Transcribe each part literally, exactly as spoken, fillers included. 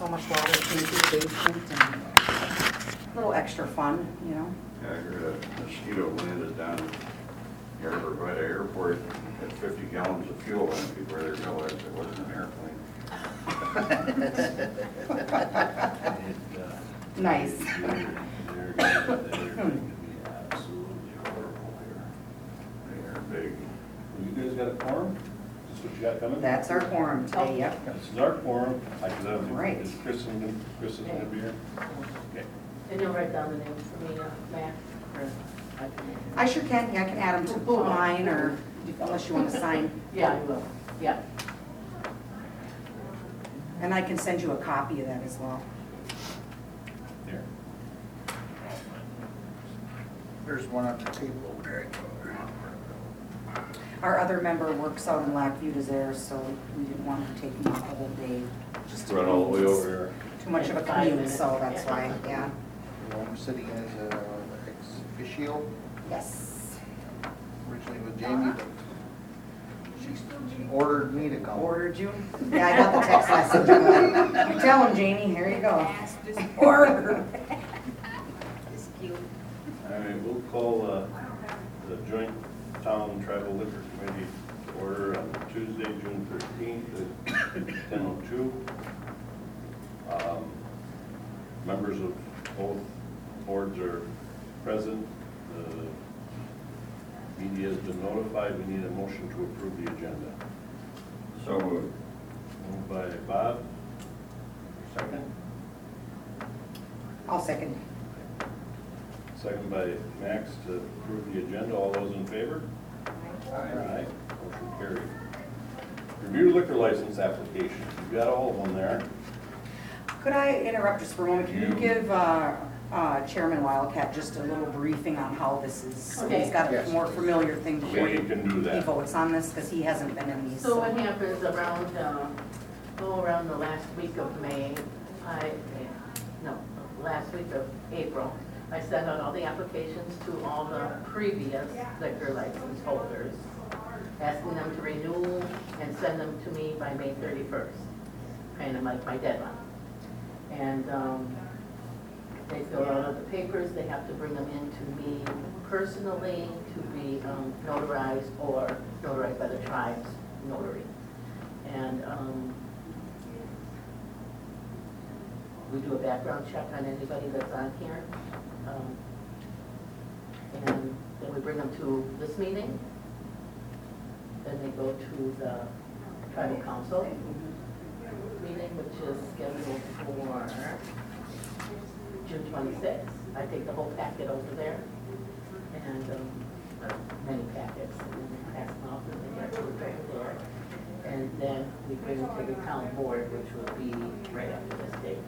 so much water in the basement and a little extra fun, you know? Yeah, I heard a mosquito landed down here by the airport, had fifty gallons of fuel in it before they realized it wasn't an airplane. Nice. They're going to be absolutely horrible here. They are big. You guys got a quorum? Is this what you got coming? That's our quorum today, yep. This is our quorum. I can have, Right. is Kristen, Kristen gonna be here? Okay. And you'll write down the names for me, uh, Matt, or I can. I sure can, yeah, I can add them to mine, or unless you want to sign. Yeah, I will, yeah. And I can send you a copy of that as well. Here. There's one on the table over there. Our other member works out in Lackview to there, so we didn't want to take him off the whole day. Just to Run all the way be over here. Too much of a Five commute, minutes, so that's yeah. why, yeah. I'm sitting as a ex officio, Yes. originally with Jamie, but she she ordered me to come. Ordered you? Yeah, I got the text message. uh, You tell him, Jamie, here you go. Order. All right, we'll call uh, the joint town tribal liquor committee to order on Tuesday, June thirteenth at ten oh two. Um, Members of both boards are present. The media has been notified. We need a motion to approve the agenda. So moved. Moved by Bob. Second. I'll second. Second by Max to approve the agenda. All those in favor? Aye. Motion carried. Review liquor license applications. You've got all of them there. Could I interrupt just for a moment? Can you give uh, uh, Chairman Wildcat just a little briefing on how this is? So Okay. He's got a Yes, more please. familiar thing before Yeah, you he can do he that. votes on this, because he hasn't been in these. So what happens around, uh, oh, around the last week of May, I, no, last week of April, I sent out all the applications to all the previous liquor license holders, asking them to renew and send them to me by May thirty-first, kind of like my deadline. And um, they fill out all the papers, they have to bring them in to me personally to be um, notarized or notarized by the tribe's notary. And um, we do a background check on anybody that's on here. Um, And then we bring them to this meeting. Then they go to the tribal council meeting, which is scheduled for June twenty-sixth. I take the whole packet over there, and um, uh, many packets, and then pass them off, and they get approved over there. And then we bring them to the town board, which will be right after this date.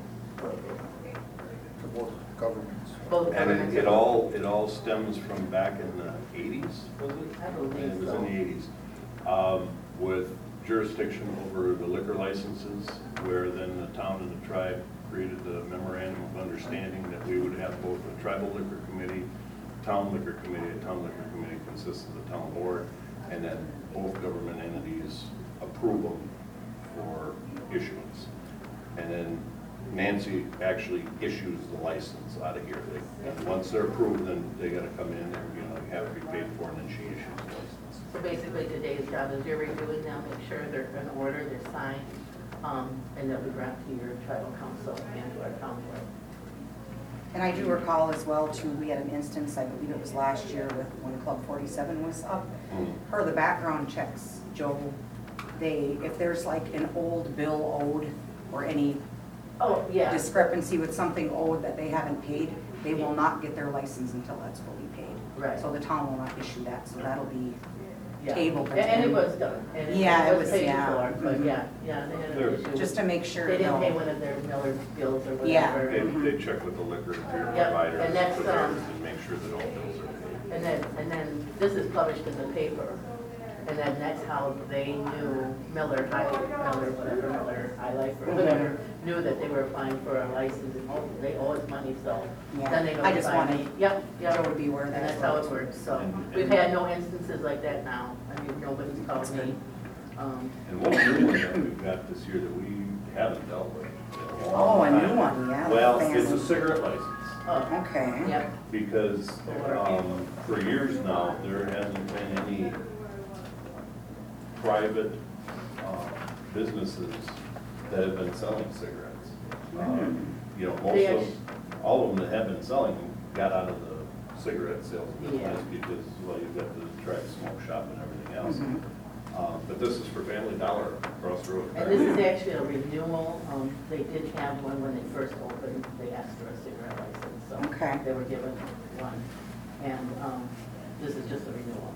To both governments. Both And governments. it, it all, it all stems from back in the eighties, was it? I believe It was so. in the eighties. Um, with jurisdiction over the liquor licenses, where then the town and the tribe created the memorandum of understanding that we would have both a tribal liquor committee, town liquor committee. A town liquor committee consists of the town board, and then both government entities approve them for issuance. And then Nancy actually issues the license out of here. They, and once they're approved, then they gotta come in and, you know, they have to be paid for, and then she issues the license. So basically today's job is you're reviewing them, make sure they're in order, they're signed, um, and they'll be brought to your tribal council and to our town board. And I do recall as well too, we had an instance, I believe it was last year with when Club forty-seven was up. Mhm. Per the background checks, Joe, they, if there's like an old bill owed or any Oh, yeah. discrepancy with something owed that they haven't paid, they will not get their license until that's fully paid. Right. So the town will not issue that, so that'll be Yeah. tabled. And and it was done. and it- Yeah, it was, paid yeah. for, But Mhm. yeah, yeah, they had Sure. an issue. just to make sure. They didn't no- pay one of their Miller bills or Yeah. whatever. They, Mhm. they check with the liquor Yep, providers and that's, for theirs um, and make sure that all bills are paid. And then, and then this is published in the paper. And then that's how they knew Miller, High, Miller, whatever, Miller, High Life or whatever, knew that they were applying for a license and, oh, they owe us money, so. Yeah, Then they I just notify me. wanted Yep, yep. Joe to be aware of And that. that's how it works, so. And- We've and- had no instances like that now. I mean, nobody's That's called me. Um, And one new one that we've got this year that we haven't dealt with. in a long Oh, Well, it's a family. cigarette license, Oh, Okay. yep, because, um, for years now, there hasn't been any private, uh, businesses that have been selling cigarettes. Um, You know, most They of, actu- all of them that have been selling them got out of the cigarette sales business Yeah. because, well, you've got the track smoke shop and everything else. Mhm. Uh, But this is for Family Dollar across the road. and this is actually a renewal, um, they did have one when they first opened, they asked for a cigarette license, so. Okay. They were given one, and, um, this is just a renewal.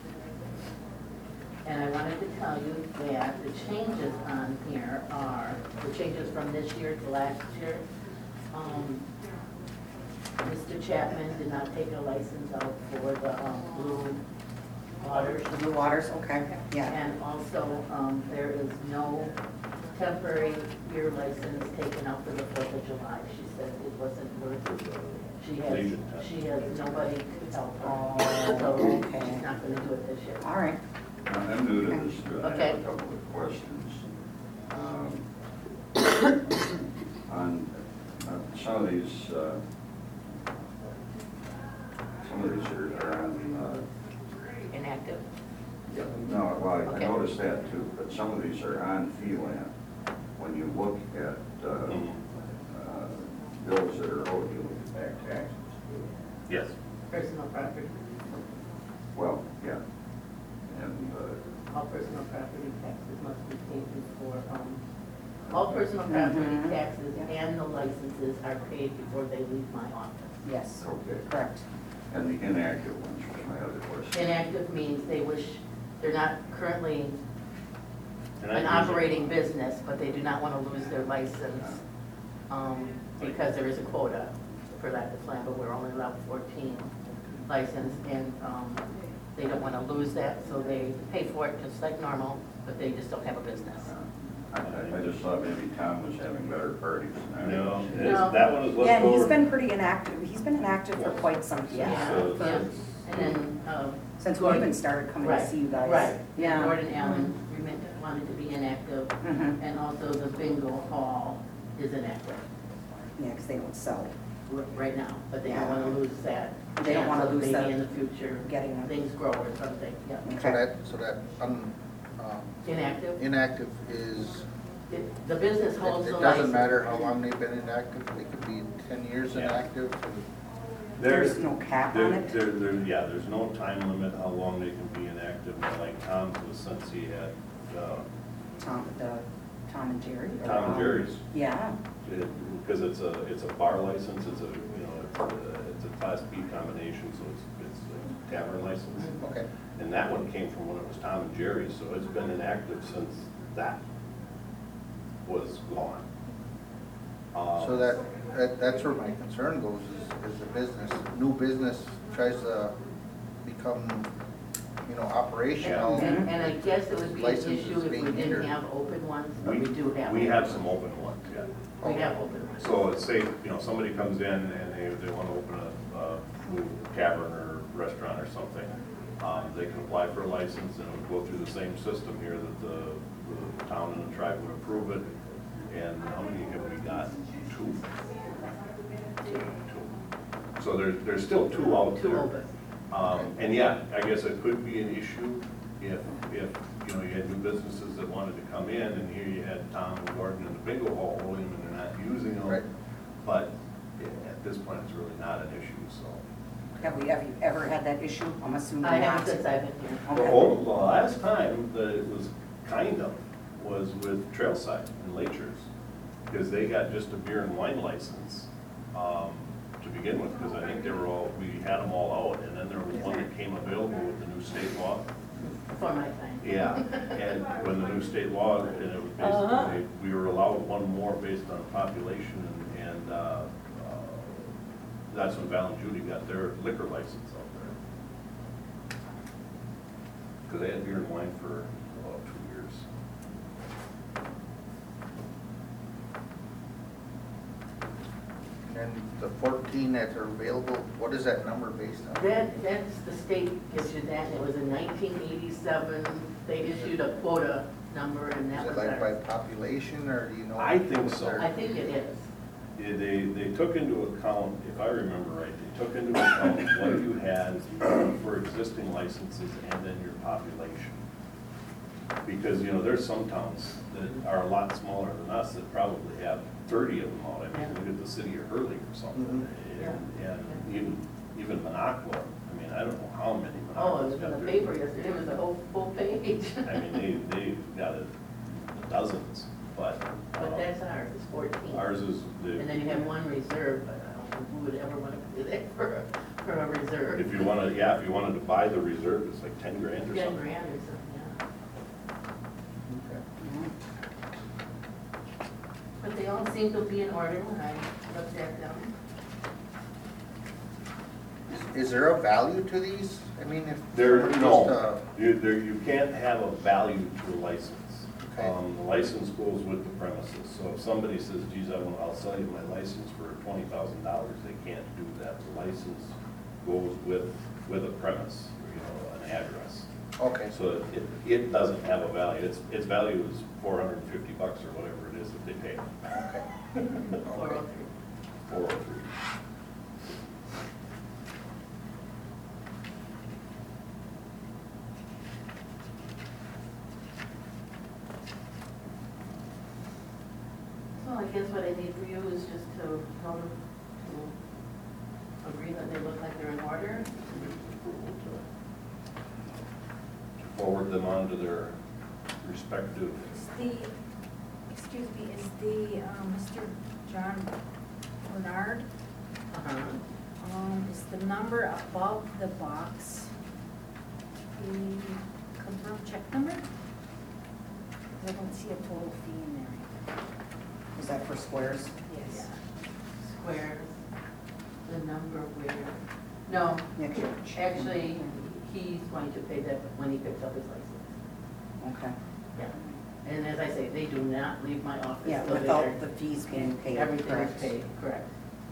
And I wanted to tell you that the changes on here are, the changes from this year to last year. Um, Mister Chapman did not take a license out for the, um, Blue Waters. The Blue Waters, okay, yeah. And also, um, there is no temporary beer license taken out for the Fourth of July. She said it wasn't worth, she has, Legion time. she has nobody to help Oh, her, so okay. she's not gonna do it this year. All right. I'm new to this, but I Okay. have a couple of questions. Um, On, on some of these, uh, some of these are are on, uh, Inactive. no, well, I Okay. noticed that too, but some of these are on F E L A N. When you look at uh, Mhm. uh, bills that are owed, you look at back taxes. Yes. Personal property, Well, yeah. And, uh, all personal property taxes must be paid before, um, all personal property Mhm. taxes and the licenses are paid before they leave my office. Yes, okay. correct. And the inactive ones was my other question. Inactive means they wish, they're not currently And I an use it- operating business, but they do not want to lose their license, um, because there is a quota for that to plan, but we're only allowed fourteen licensed, and, um, they don't want to lose that, so they pay for it just like normal, but they just don't have a business. I, I just thought maybe Tom was having better parties than I No, was. it's- that one is Yeah, left and he's over. been pretty inactive, he's been inactive for quite some time, Yeah, So- yeah. And then, um. since we even started coming to Right, see you guys. Right, Yeah. Gordon Allen remit- wanted to be inactive, Mhm. and also the bingo hall is inactive Yeah, because they don't sell. r- right now, but they don't want to lose that. They don't wanna chance of lose that- Maybe in the future, getting them. things grow or something, yeah. So that, so that, um, um, Inactive, inactive is, It- the business it holds it the doesn't license. matter how long they've been inactive, they could be ten years Yeah. inactive. and- There's no cap on There, it? there, there, yeah, there's no time limit how long they can be inactive, like Tom's was since he had, uh, Tom, the, Tom and Jerry? or, Tom and um, Jerry's. Yeah, Because it's a, it's a bar license, it's a, you know, it's a- it's a class B combination, so it's, it's a tavern license. Okay, And that one came from when it was Tom and Jerry's, so it's been inactive since that was gone. Um, so that, that, that's where my concern goes, is, is the business, new business tries to become, you know, operational. And, and I guess it would be an Licenses issue if we being didn't hindered. have open ones, but we do have. We open have ones. some open ones, yeah. We have open ones. So let's say, you know, somebody comes in and they, they want to open a, a food tavern or restaurant or something. Um, they can apply for a license and it would go through the same system here that the, the town and the tribe would approve it. And how many have we got? Two? Two. So there's, there's still two out Two there. open. Um, and yeah, I guess it could be an issue if, if, you know, you had new businesses that wanted to come in, and here you had Tom and Gordon and the bingo hall holding them, and they're not using them. Right. But yeah, at this point, it's really not an issue, so. have we, have you ever had that issue? I'm assuming not. I have since I've been here. The Okay. whole, the last time that it was kind of was with Trailside and Lakers, because they got just a beer and wine license, um, to begin with, because I think they were all, we had them all out, and then there was one that came available with the new state law. Before my time. Yeah, and when the new state law, and it was Uh-huh. basically, we were allowed one more based on population, and, and, uh, uh, that's when Val and Judy got their liquor license out there. Because they had beer and wine for about two years. And then the fourteen that are available, what is that number based on? That, that's, the state issued that, and it was in nineteen eighty-seven, they issued a quota number, and that Is was it like by our. population, or do you know? I think so. I think it is. Yeah, They, they took into account, if I remember right, they took into account what you had for existing licenses and then your population. Because, you know, there's some towns that are a lot smaller than us that probably have thirty of them out. I mean, look at the city of Hurley or something. And, and even, even Minocqua, I mean, I don't know how many Oh, it was Minocqua's in got the their. paper yesterday, it was a whole full page. I mean, they, they got it dozens, but. But um, that's ours, it's fourteen. Ours is the. And then you have one reserve, but I don't know who would ever want to do that for, a- for a reserve. If you wanted, yeah, if you wanted to buy the reserve, it's like ten grand or Ten something. grand or something, yeah. But they all seem to be in order when I looked at them. Is there a value to these? I mean, if. There, just, no, uh, you, there, you can't have a value to a license. Okay. Um, the license goes with the premises, so if somebody says, geez, I want, I'll sell you my license for twenty thousand dollars, they can't do that. The license goes with, with a premise, you know, an address. Okay, So it, it doesn't have a value, its, its value is four hundred and fifty bucks or whatever it is that they pay. okay. Four Okay. oh three. Four oh three. So I guess what I need for you is just to tell them to agree that they look like they're in order. Approval to forward them on to their respective. Is the, excuse me, is the, um, Mister John Bernard, Uh-huh. um, is the number above the box the confirmed check number? 'Cause I don't see a total fee in there. Is that for squares? Yes. Squares, the number where, no, Next church. actually, he's going to pay that when he picks up his license. Okay. Yeah. And as I say, they do not leave my office. Yeah, till they're- without the fees being paid, Everything is correct. paid, correct.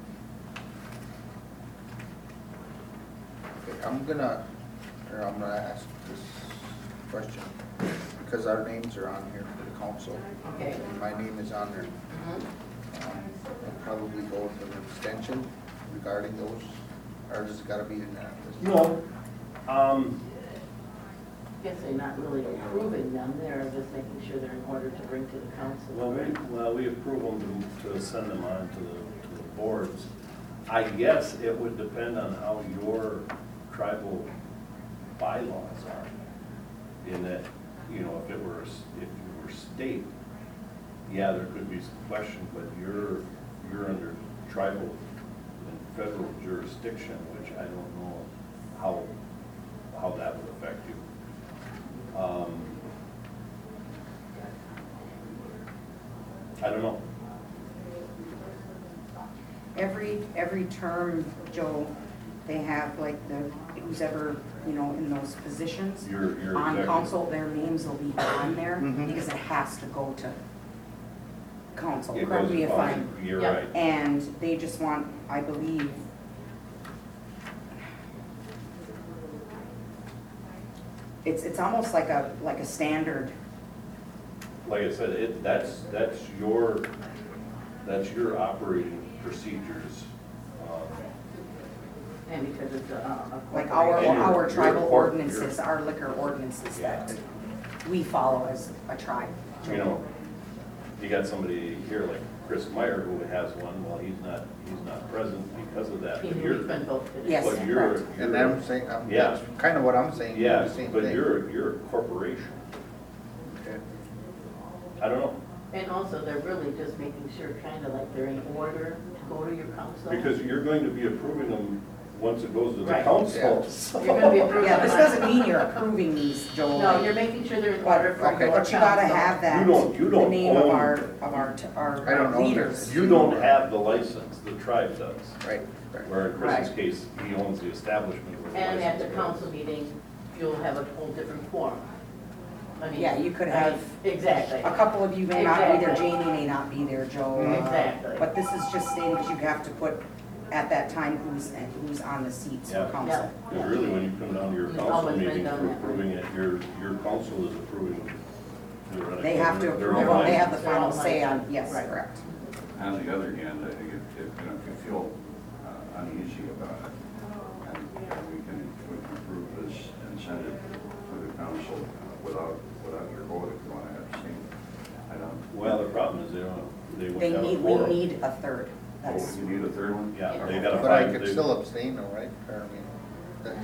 Okay, I'm gonna, or I'm gonna ask this question, because our names are on here for the council. Okay. And my name is on there. Mhm. Um, I'll probably go with an extension regarding those, or does it gotta be in that? No. Um, Guess they're not really approving them, they're just making sure they're in order to bring to the council. well, we, well, we approve them to, to send them on to the, to the boards. I guess it would depend on how your tribal bylaws are. In that, you know, if it were, a s- if you were state, yeah, there could be some question, but you're, you're under tribal and federal jurisdiction, which I don't know how, how that would affect you. Um, I don't know. Every, every term, Joe, they have like the, who's ever, you know, in those positions. You're, you're On executive. council, their names will be on there Mhm. because it has to go to council. It Correct goes me if to I'm, council. You're Yeah. right. and they just want, I believe, it's, it's almost like a, like a standard. Like I said, it, that's, that's your, that's your operating procedures. Um, And because it's a, a. Like our, And your- our your tribal court- ordinances, your- our liquor ordinances Yeah. that we follow as a tribe. You know, you got somebody here like Chris Meyer who has one, well, he's not, he's not present because of that. He but knew you're- he's been voted. Yes. But you're, correct. And you're- I'm saying, I'm- Yeah. that's kind of what I'm saying, Yeah, the same but thing. you're, you're a corporation. Okay. I don't know, And also, they're really just making sure, kind of like they're in order to go to your council. because you're going to be approving them once it goes to the Right. council. Yeah. so- You're gonna be approving. Yeah, this them. doesn't mean you're approving these, Joel. No, you're making sure they're in But, order for Okay. your but you gotta council. have that, You don't- you the don't name of own- our, of our, t- I don't our know leaders. this. You don't have the license, the tribe does. Right, right. Where in Chris's Right. case, he owns the establishment where the And at the license council goes. meeting, you'll have a whole different form. I mean, Yeah, you could I mean, have Exactly. A couple of you may not be there, Exactly. Jamie may not be there, Joe. uh, Exactly. But this is just stating that you have to put at that time who's, who's on the seats Yeah. for council. Because really, when you come down to your It's council always been meetings done for that way. approving it, your, your council is approving it. They have to Their approve own them, they have the license. Their final own say on, license. yes, Right. correct. on the other hand, I think if, if, you know, if you feel uh, uneasy about it, and we can, we can approve this and send it to the council uh, without, without your vote if you want to abstain. I don't. Well, the problem is they don't, they They wouldn't have a need, we quorum. need a third. That's, Oh, you need a third one? Yeah, they gotta But I find, could they- still abstain though, right? Or, I mean, that-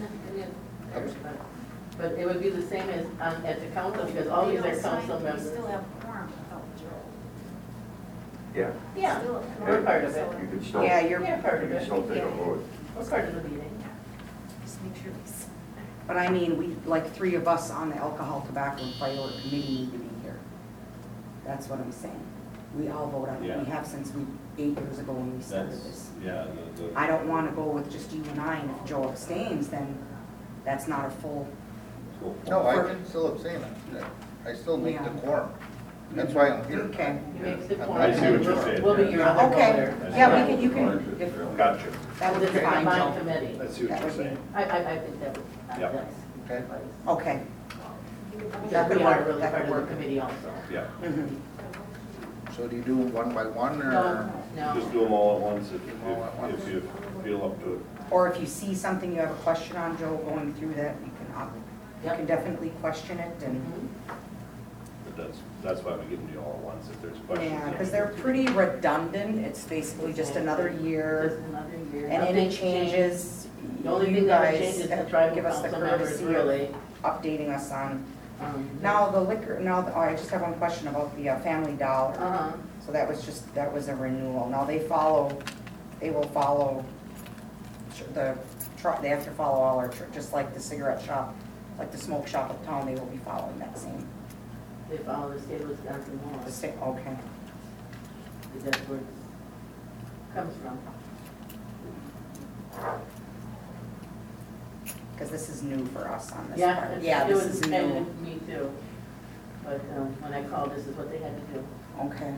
But it would be the same as, um, at the council, because all these are council members. We still have quorum without Joe. Yeah. Yeah, Still a we're quorum, part of so it. You could still, yeah, you you're, Yeah, part of can it. still take a vote. We're part of the meeting. Just make sure we. s- but I mean, we, like, three of us on the alcohol, tobacco, and firework committee need to be here. That's what I'm saying. We all vote on it. Yeah. We have since we, eight years ago when we started that's, this. yeah, the, the. I don't wanna go with just you and I, and if Joe abstains, then that's not a full, No, I For- can still abstain. I still make the Yeah. quorum. That's why I'm here. okay. He makes the I point. I see what you're saying. We'll be your other Okay, voter. yeah, we can, you can, if, Gotcha. that would It's be a fine, combined Joe. committee. I see what That you're would be- saying. I, I, I think that would, uh, Yep. that's. Okay. Okay. Because That could we are work, really that part could of the work. committee also. Yeah, Mhm. So do you do them one by one or? No, no. just do them all at once if, All at once. if, if you feel up to it. Or if you see something you have a question on, Joe, going through that, you can, uh, you Yep. can definitely question it and, Mhm. But that's, that's why we give them to you all at once, if there's questions. yeah, because they're pretty redundant. It's basically just another Just year. another year. And any Nothing's changed. changes, The only you thing that guys changes is the give tribal us the council members, courtesy of really. updating us on. Um, Now, the liquor, now, the- oh, I just have one question about the uh, Family Dollar. Uh-huh. So that was just, that was a renewal. Now, they follow, they will follow tr- the, tr- they have to follow all our, tr- just like the cigarette shop, like the smoke shop uptown, they will be following that same, They follow the state of Wisconsin the laws, same, okay. because that's where it comes from. Because this is new for us on this Yeah, part. it's- Yeah, it this was is kind new. of me too. But um, when I called, this is what they had to do. Okay.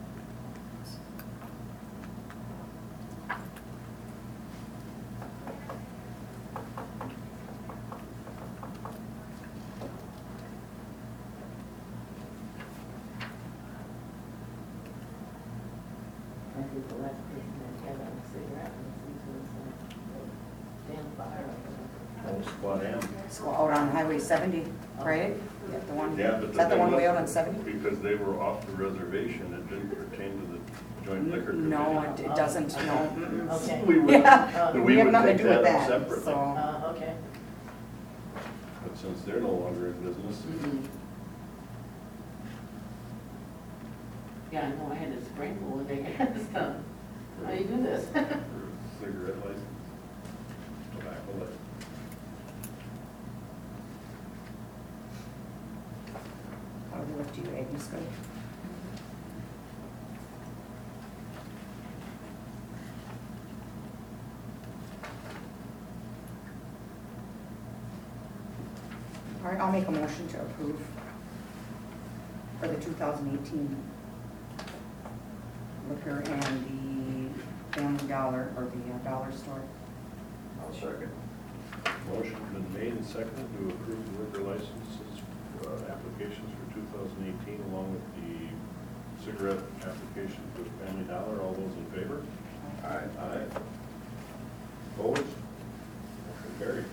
I think the last person that had a cigarette was uh, Dan Fire. Oh, Squad M. So out on Highway seventy, right? Yeah, the one, Yeah, but is that the thing one way was, out on seventy? Because they were off the reservation, it didn't pertain to the joint liquor committee. No, it it doesn't, no. mm-mm. Okay. We would, Yeah, we we have would nothing to take do with that up that, separately. so. Uh, okay. But since they're no longer in business, Mhm. Yeah, I know, I had to sprinkle when they asked, uh, how do you do this? for cigarette license, tobacco license. How do we look to you, Agnes, good? All right, I'll make a motion to approve for the two thousand eighteen liquor and the Family Dollar, or the uh, Dollar Store. I'll second. Motion been made and seconded to approve the liquor licenses, uh, applications for two thousand eighteen, along with the cigarette application for Family Dollar. All those in favor? Aye. Aye. Opposed? Motion carried.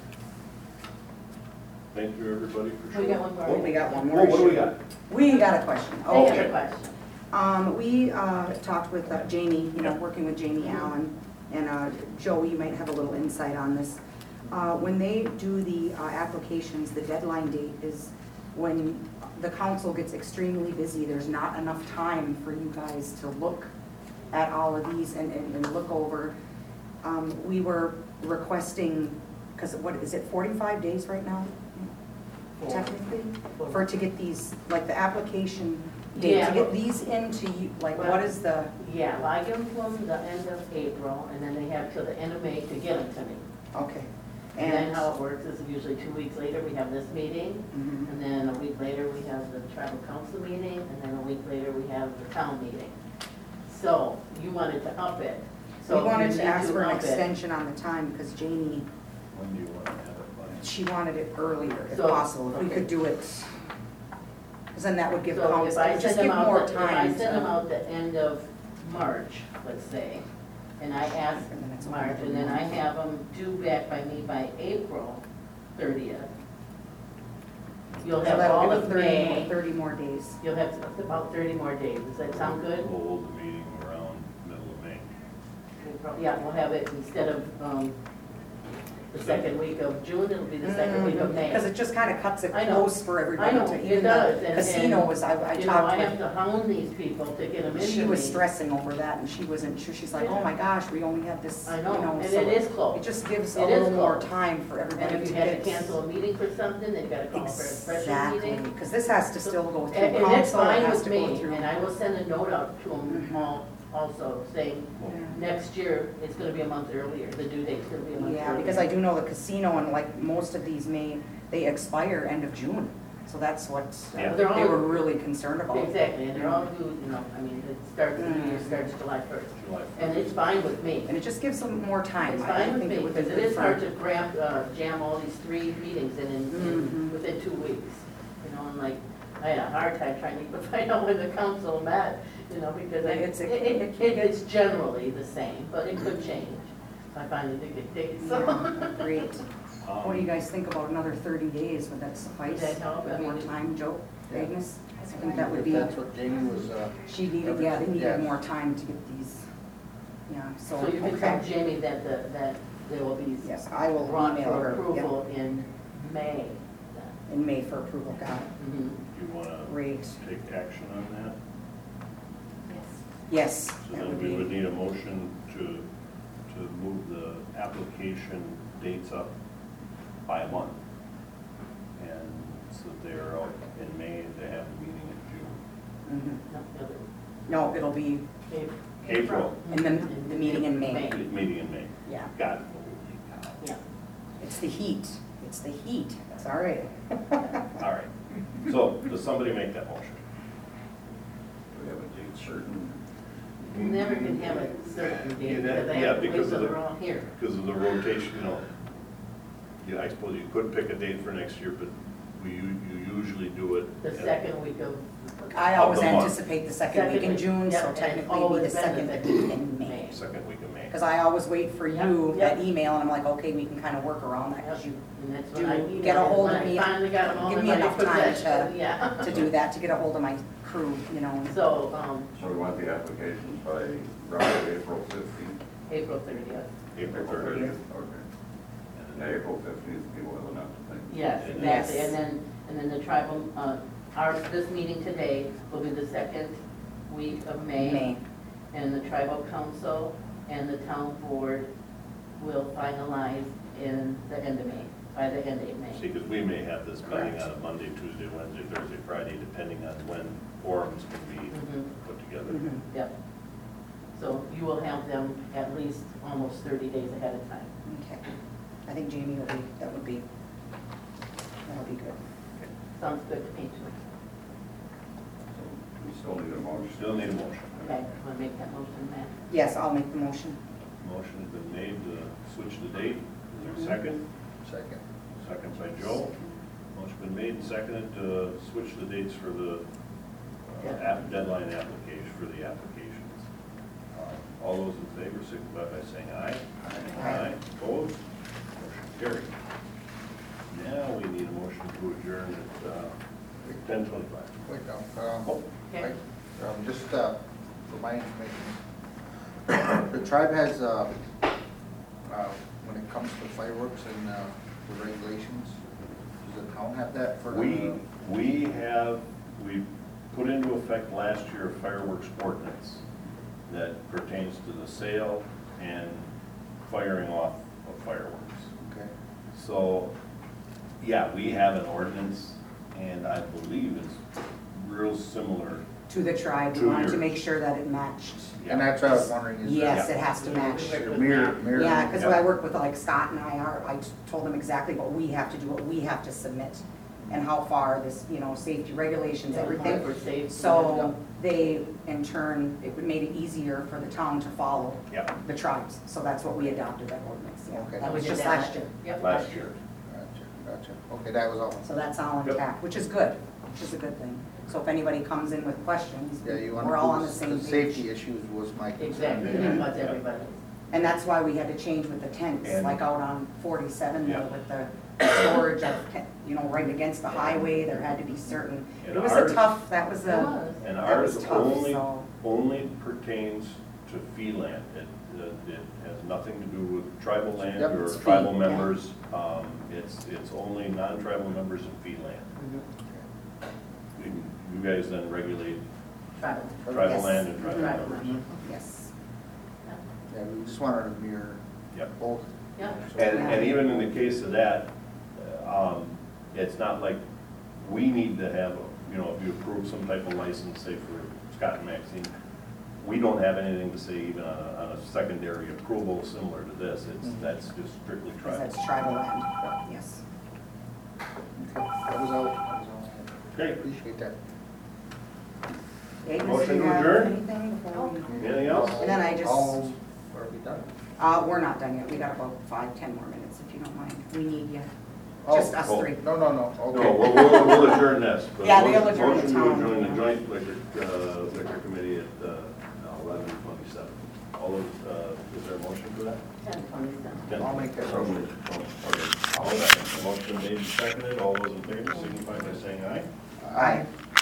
Thank you, everybody, for We showing. got one more. Oh, we got one more Whoa, what do we issue. got? We got a question. They have Okay. a question. Um, we, uh, talked with uh, Jamie, you know, working with Jamie Allen, and, uh, Joe, you might have a little insight on this. Uh, when they do the, uh, applications, the deadline date is when the council gets extremely busy, there's not enough time for you guys to look at all of these and, and, and look over. Um, we were requesting, cause what, is it forty-five days right now? Technically, for, to get these, like the application date, Yeah. to get these into you, like what is the, Yeah, well, I give them to them the end of April, and then they have till the end of May to get them to me. okay. And then how it works is usually two weeks later, we have this meeting, Mhm. and then a week later, we have the tribal council meeting, and then a week later, we have the town meeting. So, you wanted to up it. So We wanted you to need ask for an up it. extension on the time, because Jamie, When do you want to have it by? she wanted it earlier, if So, possible, if we okay. could do it. Because then that would give So if council, I just send them give out, more the- if I time send them to. out the end of March, let's say, and I ask And then it's March, and then I have them due back by me by April thirtieth. You'll So have that'll all give of it thirty more- May, thirty more days. you'll have about thirty more days. Does that sound good? We'll hold the meeting around middle of May. Yeah, we'll have it instead of, um, the second week of June, it'll be the second week of May. Because it just kind of cuts it I know. close for I everybody know, to, it even does, the and- casinos, I, I You know, I talked have with, to hound these people to get them into me. she was stressing over that and she wasn't sure, she's like, oh my gosh, we only have this, you I know, know, and so it is close. it just gives a It is little more close. time for everybody And to if you had get. to cancel a meeting for something, they've got to call for a special Exactly, meeting. because this has to still go through And, and it's council, it fine has with to go me, through. and I will send a note out to them Mhm. all, also, saying, next year, it's gonna be a month earlier, the due date's gonna be a month earlier. Yeah, because I do know the casino and like most of these may, they expire end of June. So that's what Yeah. uh, They're they all- were really concerned about. Exactly, and they're all due, you know, I mean, it starts, the new year Mm. starts July first, July and it's fine with me. And it just gives them more time. It's I fine with think me, it would be because it good is for- hard to cramp, uh, jam all these three meetings in, in, Mhm. in, within two weeks. You know, and like, I had a hard time trying to find out when the council met, you know, because I, it, It's a- it, it- it- it's generally the same, but it could change. I finally did get dates, so. Yeah, Great. Um, What do you guys think about another thirty days? Would that suffice? Would that help? With more I mean, time, Joe, Yeah. Agnes? I think that would If be, that's what Jamie was, uh, she needed, yeah, they Yeah. needed more time to get these, yeah, so, So you can tell okay. Jamie that the, that there will be Yes, I will brought email for her. approval in May. Yep, in May for approval, got it. Mhm. Do you want to Great. take action on that? Yes, So that then would we would be, need a motion to, to move the application dates up by a month. And so they're out in May, they have a meeting in mhm. No, the other- No, it'll be April. April. And then the meeting in May. June. Meeting in May. Yeah. Got it. Yeah. It's the heat, it's the heat, that's all right. All right. So, does somebody make that motion? Do we have a date certain? You never can have a certain Yeah, date, that- because they yeah, have to wait because till of the- they're all here. Because of the rotation, you know, yeah, I suppose you could pick a date for next year, but we, u- you usually do it. The at- second week of. I Of always the month. anticipate the second week in Second week, June, yep, so and it's technically it'd be always the been second the week second in May. May. Second week of May. Because I always wait for Yep, you, yep. that email, and I'm like, okay, we can kind of work around that, because you, And that's do when I get a emailed it, hold when of I me, finally got them all give in me my enough time possession, to, yeah. to do that, to get a hold of my crew, you know. So, um, So we want the applications by around April fifteenth? April thirtieth. April thirtieth. Okay. And April fifteenth, people have enough to think. Yes, Yes. exactly, and then, and then the tribal, uh, our, this meeting today will be the second week of May. May. And the tribal council and the town board will finalize in the end of May, by the end of See, May. because we may have this meeting Correct. on a Monday, Tuesday, Wednesday, Thursday, Friday, depending on when forums can be Mhm. put together. Mhm. Yep. So you will have them at least almost thirty days ahead of time. Okay. I think Jamie will be, that would be, that'll be good. Sounds good to me too. So we still need a motion. Still need a motion. Okay, want to make that motion, Matt? Yes, I'll make the motion. Motion has been made to switch the date. Is there a second? second. Second by Joe. Motion been made and seconded to switch the dates for the uh, Yeah. app- deadline application, for the applications. Uh, All those in favor signify by saying aye. Aye. Opposed? Motion carried. Now we need a motion to adjourn at uh, ten twenty-five. Wait, no, um, Oh, Okay. like, um, just, uh, for my information. The tribe has, uh, uh, when it comes to fireworks and, uh, the regulations, does the town have that for? the- We, we have, we put into effect last year a fireworks ordinance that pertains to the sale and firing off of fireworks. Okay, So, yeah, we have an ordinance, and I believe it's real similar. To the tribe, we To wanted to yours. make sure that it matched. and that's what I was wondering, is Yes, that it has to match. mirror, mirror? Yeah, because when Yeah. I work with like Scott and I are, I told them exactly what we have to do, what we have to submit, and how far this, you know, safety regulations, Yeah, everything. for safety. So they, in turn, it would made it easier for the town to follow Yeah, the tribes. So that's what we adopted, that ordinance. Yeah. Okay. That was We did just that last year. Yep. last year. Gotcha, gotcha. Okay, that was all. So that's all Yep. intact, which is good, which is a good thing. So if anybody comes in with questions, Yeah, you want we're all on the same the page. safety issues was my concern. Exactly, Yeah. that's everybody. And that's why we had to change with the tents, And- like out on forty-seven there Yeah. with the storage of, te- you know, right against the highway, there had to be certain, And it was ours- a tough, that was It a, was. And That ours was tough, only, so- only pertains to fee land. It, it it has nothing to do with tribal land Yep, or it's fee, tribal yeah. members. Um, It's, it's only non-tribal members and fee land. Mhm. You you guys then regulate Tribal. tribal Yes. land and tribal Tribal members. land. yes. Yeah, we just wanted to mirror Yep. both. Yeah. And, and even in the case of that, uh, um, it's not like we need to have, you know, if you approve some type of license, say for Scott and Maxine, we don't have anything to say even on a, on a secondary approval similar to this. It's, Mhm. that's just strictly Because tribal. that's tribal land, yes. Okay, that was all, that was all. I Okay. appreciate that. Agnes, Motion do you to have adjourn? anything before we- Anything else? And then I just- All, are we done? Uh, we're not done yet, we got about five, ten more minutes if you don't mind, we need you, Oh, just us oh. three. No, no, no, No, okay. we'll, we'll, we'll adjourn this. but Yeah, they'll motion- adjourn the motion to town, adjourn the yeah. joint liquor, uh, liquor committee at, uh, eleven twenty-seven. All those, uh, is there a motion for that? Ten twenty-seven. Ten. I'll make that So motion. moved. Oh, okay. I'll second. Motion made and seconded. All those in favor signify by saying aye. Aye.